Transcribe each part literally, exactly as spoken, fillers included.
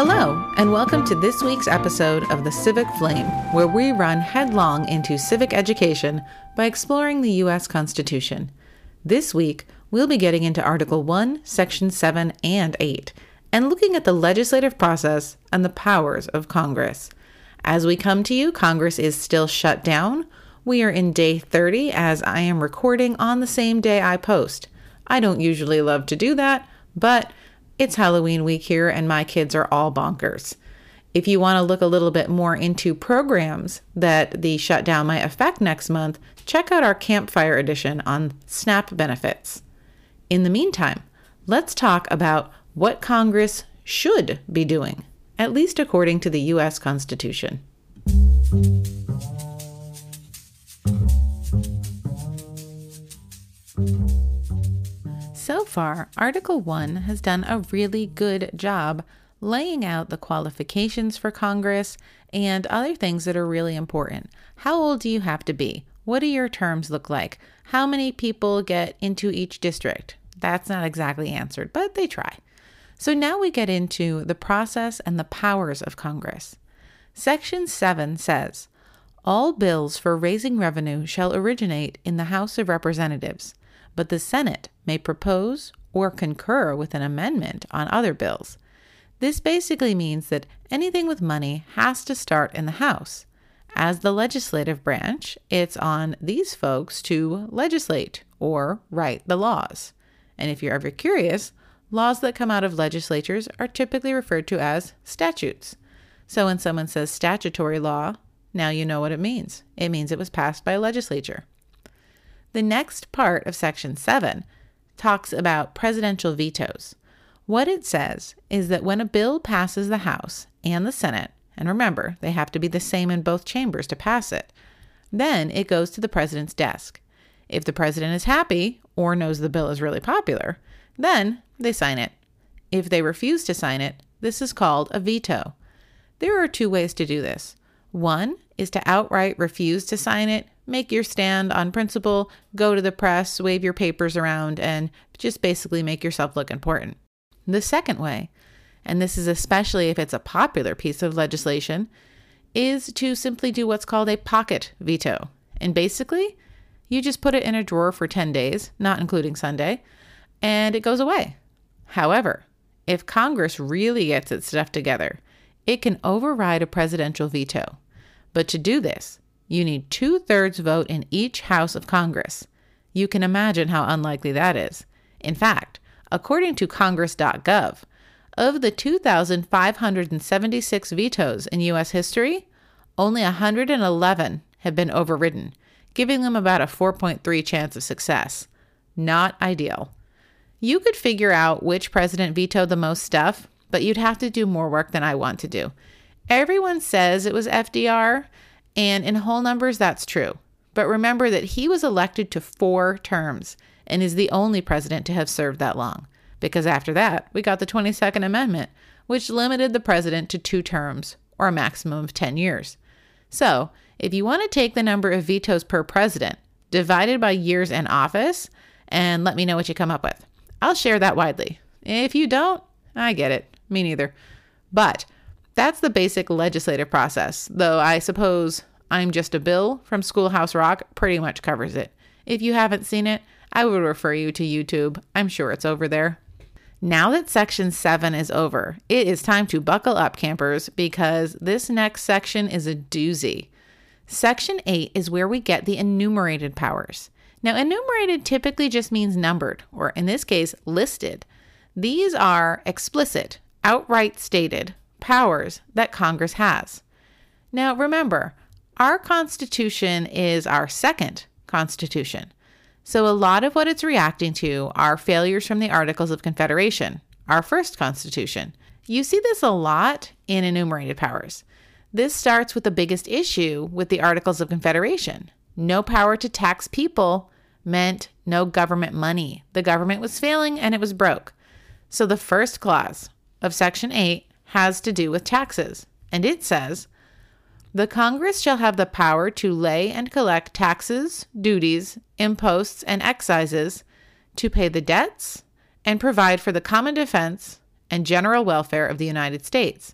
Hello, and welcome to this week's episode of The Civic Flame, where we run headlong into civic education by exploring the U S Constitution. This week, we'll be getting into Article one, Section seven and eight, and looking at the legislative process and the powers of Congress. As we come to you, Congress is still shut down. We are in day thirty as I am recording on the same day I post. I don't usually love to do that, but it's Halloween week here and my kids are all bonkers. If you want to look a little bit more into programs that the shutdown might affect next month, check out our Campfire edition on SNAP benefits. In the meantime, let's talk about what Congress should be doing, at least according to the U S Constitution. So far, Article one has done a really good job laying out the qualifications for Congress and other things that are really important. How old do you have to be? What do your terms look like? How many people get into each district? That's not exactly answered, but they try. So now we get into the process and the powers of Congress. Section seven says, all bills for raising revenue shall originate in the House of Representatives, but the Senate may propose or concur with an amendment on other bills. This basically means that anything with money has to start in the House. As the legislative branch, it's on these folks to legislate or write the laws. And if you're ever curious, laws that come out of legislatures are typically referred to as statutes. So when someone says statutory law, now you know what it means. It means it was passed by a legislature. The next part of Section seven talks about presidential vetoes. What it says is that when a bill passes the House and the Senate, and remember, they have to be the same in both chambers to pass it, then it goes to the president's desk. If the president is happy or knows the bill is really popular, then they sign it. If they refuse to sign it, this is called a veto. There are two ways to do this. One is to outright refuse to sign it, make your stand on principle, go to the press, wave your papers around, and just basically make yourself look important. The second way, and this is especially if it's a popular piece of legislation, is to simply do what's called a pocket veto. And basically, you just put it in a drawer for ten days, not including Sunday, and it goes away. However, if Congress really gets its stuff together, it can override a presidential veto. But to do this, you need two-thirds vote in each House of Congress. You can imagine how unlikely that is. In fact, according to Congress dot gov, of the two thousand five hundred seventy-six vetoes in U S history, only one hundred eleven have been overridden, giving them about a four point three chance of success. Not ideal. You could figure out which president vetoed the most stuff, but you'd have to do more work than I want to do. Everyone says it was F D R, and in whole numbers, that's true. But remember that he was elected to four terms and is the only president to have served that long. Because after that, we got the twenty-second Amendment, which limited the president to two terms, or a maximum of ten years. So, if you want to take the number of vetoes per president, divided by years in office, and let me know what you come up with. I'll share that widely. If you don't, I get it. Me neither. But that's the basic legislative process, though I suppose I'm Just a Bill from Schoolhouse Rock pretty much covers it. If you haven't seen it, I would refer you to YouTube. I'm sure it's over there. Now that Section seven is over, it is time to buckle up, campers, because this next section is a doozy. Section eight is where we get the enumerated powers. Now, enumerated typically just means numbered, or in this case, listed. These are explicit, outright stated powers that Congress has. Now, remember, our Constitution is our second Constitution. So a lot of what it's reacting to are failures from the Articles of Confederation, our first Constitution. You see this a lot in enumerated powers. This starts with the biggest issue with the Articles of Confederation. No power to tax people meant no government money. The government was failing and it was broke. So the first clause of Section eight has to do with taxes, and it says, the Congress shall have the power to lay and collect taxes, duties, imposts, and excises, to pay the debts, and provide for the common defense and general welfare of the United States,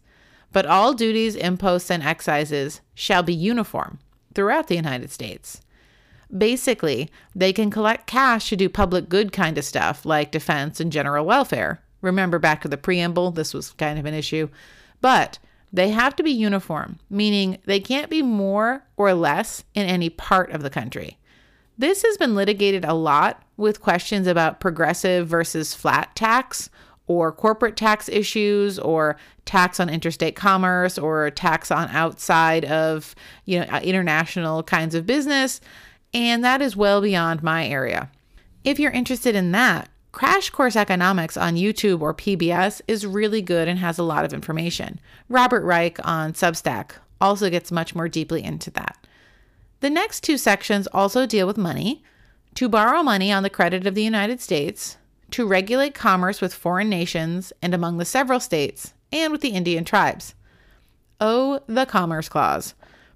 but all duties, imposts, and excises shall be uniform throughout the United States. Basically, they can collect cash to do public good kind of stuff like defense and general welfare. Remember back to the preamble, this was kind of an issue. But they have to be uniform, meaning they can't be more or less in any part of the country. This has been litigated a lot with questions about progressive versus flat tax, or corporate tax issues, or tax on interstate commerce, or tax on outside of, you know, international kinds of business. And that is well beyond my area. If you're interested in that, Crash Course Economics on YouTube or P B S is really good and has a lot of information. Robert Reich on Substack also gets much more deeply into that. The next two sections also deal with money: to borrow money on the credit of the United States, to regulate commerce with foreign nations and among the several states, and with the Indian tribes. Oh, the Commerce Clause.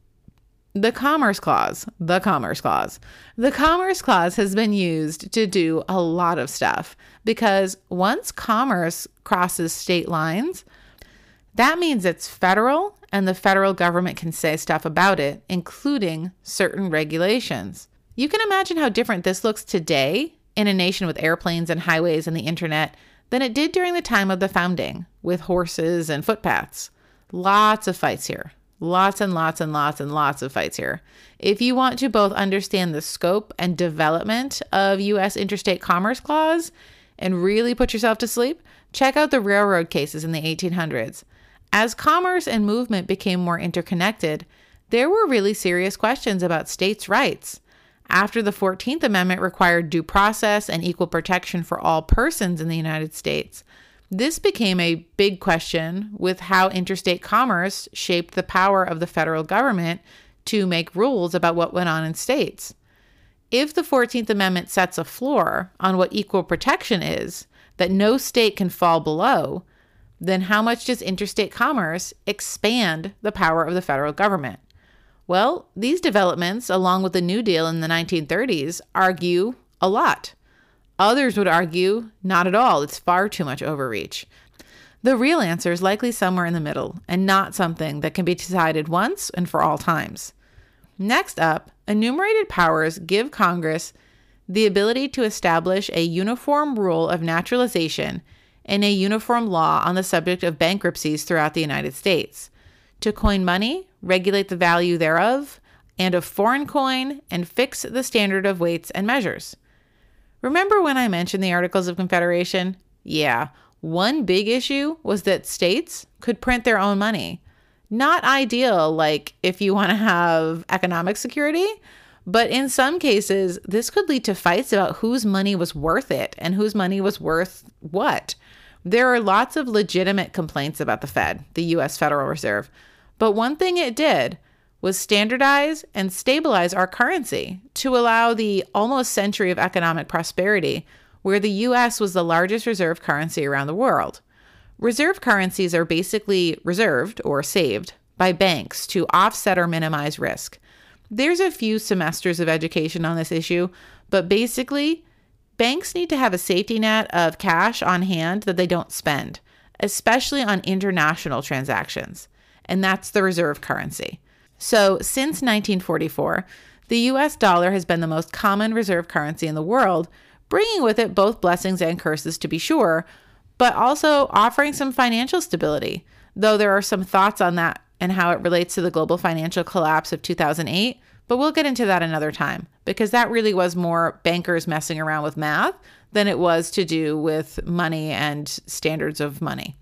The Commerce Clause, the Commerce Clause. The Commerce Clause has been used to do a lot of stuff because once commerce crosses state lines, that means it's federal and the federal government can say stuff about it, including certain regulations. You can imagine how different this looks today in a nation with airplanes and highways and the internet than it did during the time of the founding with horses and footpaths. Lots of fights here. Lots and lots and lots and lots of fights here. If you want to both understand the scope and development of U S Interstate Commerce Clause and really put yourself to sleep, check out the railroad cases in the eighteen hundreds. As commerce and movement became more interconnected, there were really serious questions about states' rights. After the fourteenth Amendment required due process and equal protection for all persons in the United States, this became a big question with how interstate commerce shaped the power of the federal government to make rules about what went on in states. If the fourteenth Amendment sets a floor on what equal protection is, that no state can fall below, then how much does interstate commerce expand the power of the federal government? Well, these developments, along with the New Deal in the nineteen thirties, argue a lot. Others would argue, not at all, it's far too much overreach. The real answer is likely somewhere in the middle, and not something that can be decided once and for all times. Next up, enumerated powers give Congress the ability to establish a uniform rule of naturalization and a uniform law on the subject of bankruptcies throughout the United States, to coin money, regulate the value thereof, and of foreign coin, and fix the standard of weights and measures. Remember when I mentioned the Articles of Confederation? Yeah, one big issue was that states could print their own money. Not ideal, like if you want to have economic security, but in some cases, this could lead to fights about whose money was worth it and whose money was worth what. There are lots of legitimate complaints about the Fed, the U S Federal Reserve, but one thing it did was standardize and stabilize our currency to allow the almost century of economic prosperity where the U S was the largest reserve currency around the world. Reserve currencies are basically reserved or saved by banks to offset or minimize risk. There's a few semesters of education on this issue, but basically, banks need to have a safety net of cash on hand that they don't spend, especially on international transactions, and that's the reserve currency. So since nineteen forty-four, the U S dollar has been the most common reserve currency in the world, bringing with it both blessings and curses to be sure, but also offering some financial stability, though there are some thoughts on that and how it relates to the global financial collapse of two thousand eight, but we'll get into that another time, because that really was more bankers messing around with math than it was to do with money and standards of money.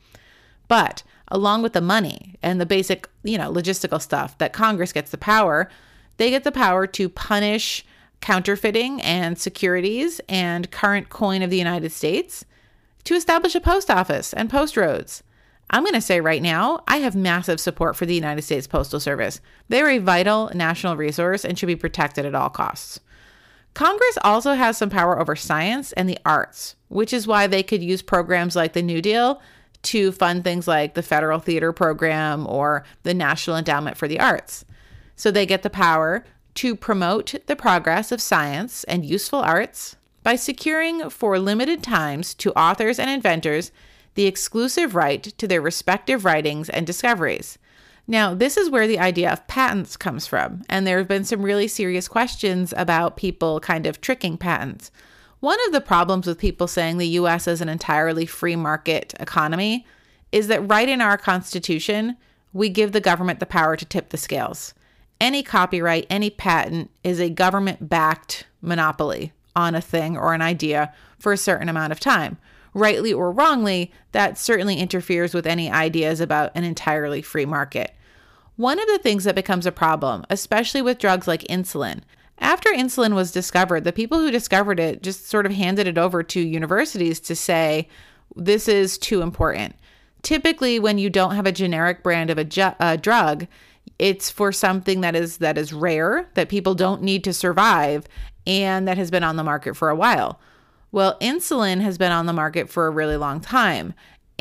But along with the money and the basic, you know, logistical stuff that Congress gets the power, they get the power to punish counterfeiting and securities and current coin of the United States, to establish a post office and post roads. I'm going to say right now, I have massive support for the United States Postal Service. They're a vital national resource and should be protected at all costs. Congress also has some power over science and the arts, which is why they could use programs like the New Deal to fund things like the Federal Theater Program or the National Endowment for the Arts. So they get the power to promote the progress of science and useful arts by securing for limited times to authors and inventors the exclusive right to their respective writings and discoveries. Now, this is where the idea of patents comes from, and there have been some really serious questions about people kind of tricking patents. One of the problems with people saying the U S is an entirely free market economy is that right in our Constitution, we give the government the power to tip the scales. Any copyright, any patent is a government-backed monopoly on a thing or an idea for a certain amount of time. Rightly or wrongly, that certainly interferes with any ideas about an entirely free market. One of the things that becomes a problem, especially with drugs like insulin, after insulin was discovered, the people who discovered it just sort of handed it over to universities to say, this is too important. Typically, when you don't have a generic brand of a, ju- a drug, it's for something that is that is rare, that people don't need to survive, and that has been on the market for a while. Well, insulin has been on the market for a really long time,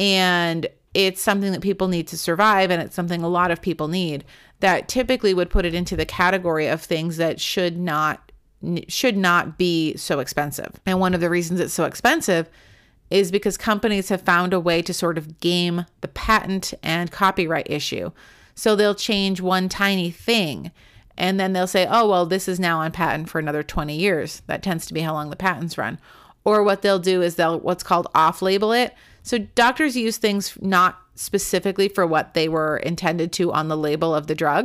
and it's something that people need to survive, and it's something a lot of people need, that typically would put it into the category of things that should not should not be so expensive. And one of the reasons it's so expensive is because companies have found a way to sort of game the patent and copyright issue. So they'll change one tiny thing, and then they'll say, oh, well, this is now on patent for another twenty years. That tends to be how long the patents run. Or what they'll do is they'll what's called off-label it. So doctors use things not specifically for what they were intended to on the label of the drug.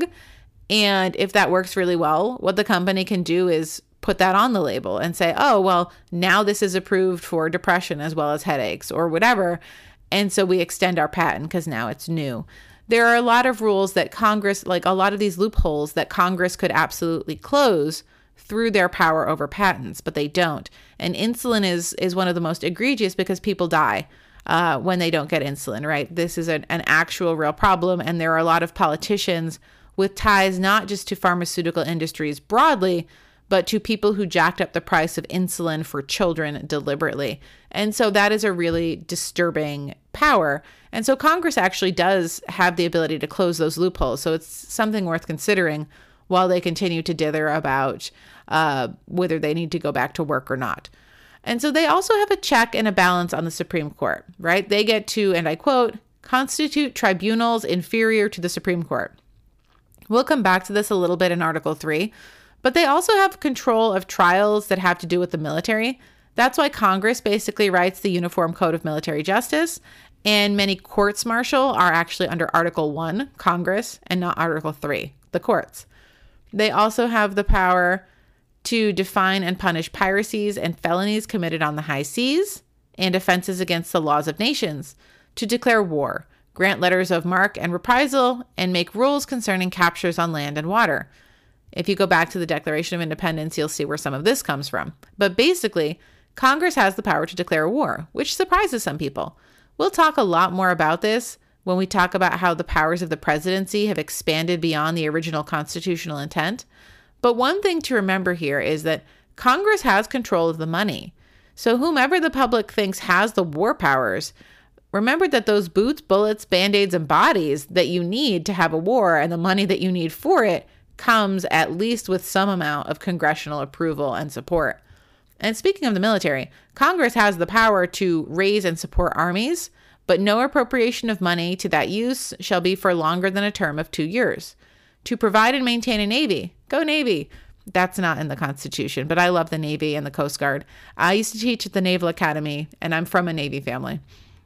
And if that works really well, what the company can do is put that on the label and say, oh, well, now this is approved for depression as well as headaches or whatever. And so we extend our patent because now it's new. There are a lot of rules that Congress, like a lot of these loopholes that Congress could absolutely close through their power over patents, but they don't. And insulin is is one of the most egregious because people die uh, when they don't get insulin, right? This is an, an actual real problem. And there are a lot of politicians with ties not just to pharmaceutical industries broadly, but to people who jacked up the price of insulin for children deliberately. And so that is a really disturbing power. And so Congress actually does have the ability to close those loopholes. So it's something worth considering while they continue to dither about uh, whether they need to go back to work or not. And so they also have a check and a balance on the Supreme Court, right? They get to, and I quote, constitute tribunals inferior to the Supreme Court. We'll come back to this a little bit in Article three, but they also have control of trials that have to do with the military. That's why Congress basically writes the Uniform Code of Military Justice, and many courts martial are actually under Article one, Congress, and not Article three, the courts. They also have the power to define and punish piracies and felonies committed on the high seas and offenses against the laws of nations, to declare war, grant letters of marque and reprisal, and make rules concerning captures on land and water. If you go back to the Declaration of Independence, you'll see where some of this comes from. But basically, Congress has the power to declare war, which surprises some people. We'll talk a lot more about this when we talk about how the powers of the presidency have expanded beyond the original constitutional intent. But one thing to remember here is that Congress has control of the money. So whomever the public thinks has the war powers, remember that those boots, bullets, band-aids, and bodies that you need to have a war and the money that you need for it comes at least with some amount of congressional approval and support. And speaking of the military, Congress has the power to raise and support armies, but no appropriation of money to that use shall be for longer than a term of two years. To provide and maintain a Navy, go Navy. That's not in the Constitution, but I love the Navy and the Coast Guard. I used to teach at the Naval Academy, and I'm from a Navy family.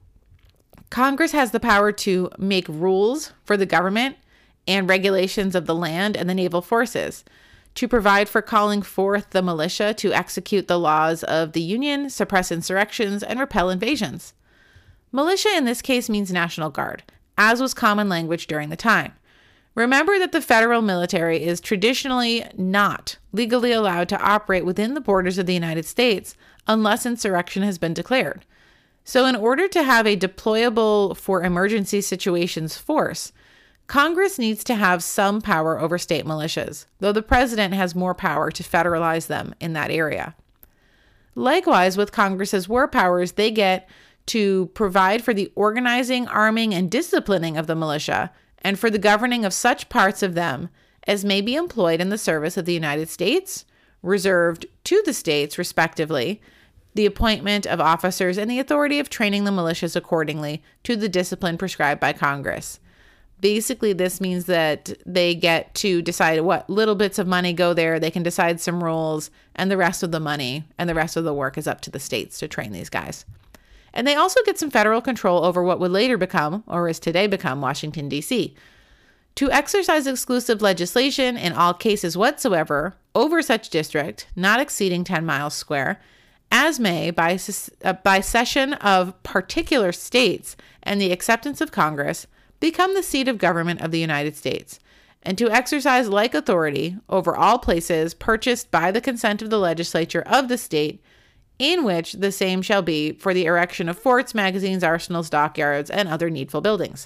Congress has the power to make rules for the government and regulations of the land and the naval forces, to provide for calling forth the militia to execute the laws of the Union, suppress insurrections, and repel invasions. Militia in this case means National Guard, as was common language during the time. Remember that the federal military is traditionally not legally allowed to operate within the borders of the United States unless insurrection has been declared. So in order to have a deployable for emergency situations force, Congress needs to have some power over state militias, though the president has more power to federalize them in that area. Likewise, with Congress's war powers, they get to provide for the organizing, arming, and disciplining of the militia, and for the governing of such parts of them as may be employed in the service of the United States, reserved to the states, respectively, the appointment of officers, and the authority of training the militias accordingly to the discipline prescribed by Congress. Basically, this means that they get to decide what little bits of money go there. They can decide some rules, and the rest of the money and the rest of the work is up to the states to train these guys. And they also get some federal control over what would later become, or is today become, Washington, D C To exercise exclusive legislation in all cases whatsoever over such district, not exceeding ten miles square, as may, by, uh, by session of particular states and the acceptance of Congress, become the seat of government of the United States, and to exercise like authority over all places purchased by the consent of the legislature of the state, in which the same shall be for the erection of forts, magazines, arsenals, dockyards, and other needful buildings.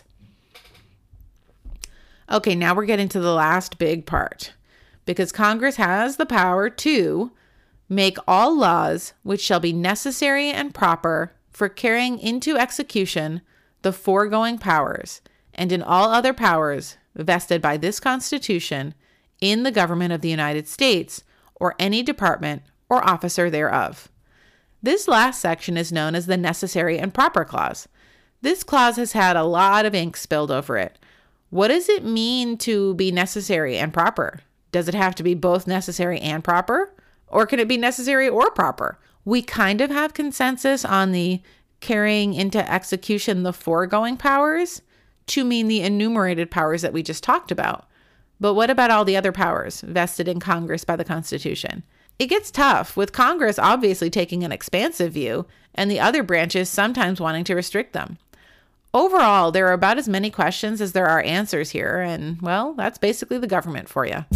Okay, now we're getting to the last big part, because Congress has the power to make all laws which shall be necessary and proper for carrying into execution the foregoing powers, and in all other powers vested by this Constitution in the government of the United States or any department or officer thereof. This last section is known as the Necessary and Proper Clause. This clause has had a lot of ink spilled over it. What does it mean to be necessary and proper? Does it have to be both necessary and proper? Or can it be necessary or proper? We kind of have consensus on the carrying into execution the foregoing powers to mean the enumerated powers that we just talked about. But what about all the other powers vested in Congress by the Constitution? It gets tough, with Congress obviously taking an expansive view and the other branches sometimes wanting to restrict them. Overall, there are about as many questions as there are answers here, and, well, that's basically the government for you.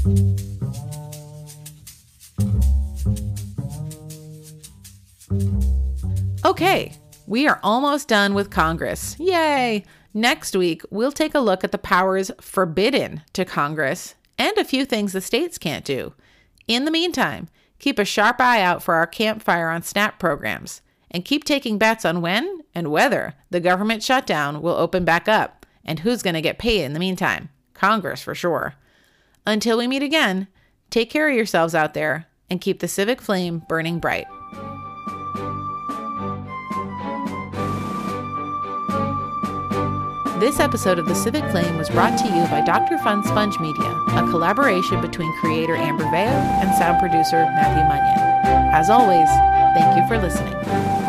Okay, we are almost done with Congress. Yay! Next week, we'll take a look at the powers forbidden to Congress and a few things the states can't do. In the meantime, keep a sharp eye out for our Campfire on Snap programs, and keep taking bets on when and whether the government shutdown will open back up and who's going to get paid in the meantime. Congress, for sure. Until we meet again, take care of yourselves out there and keep the civic flame burning bright. This episode of The Civic Flame was brought to you by Doctor Fun Sponge Media, a collaboration between creator Amber Veo and sound producer Matthew Munyon. As always, thank you for listening.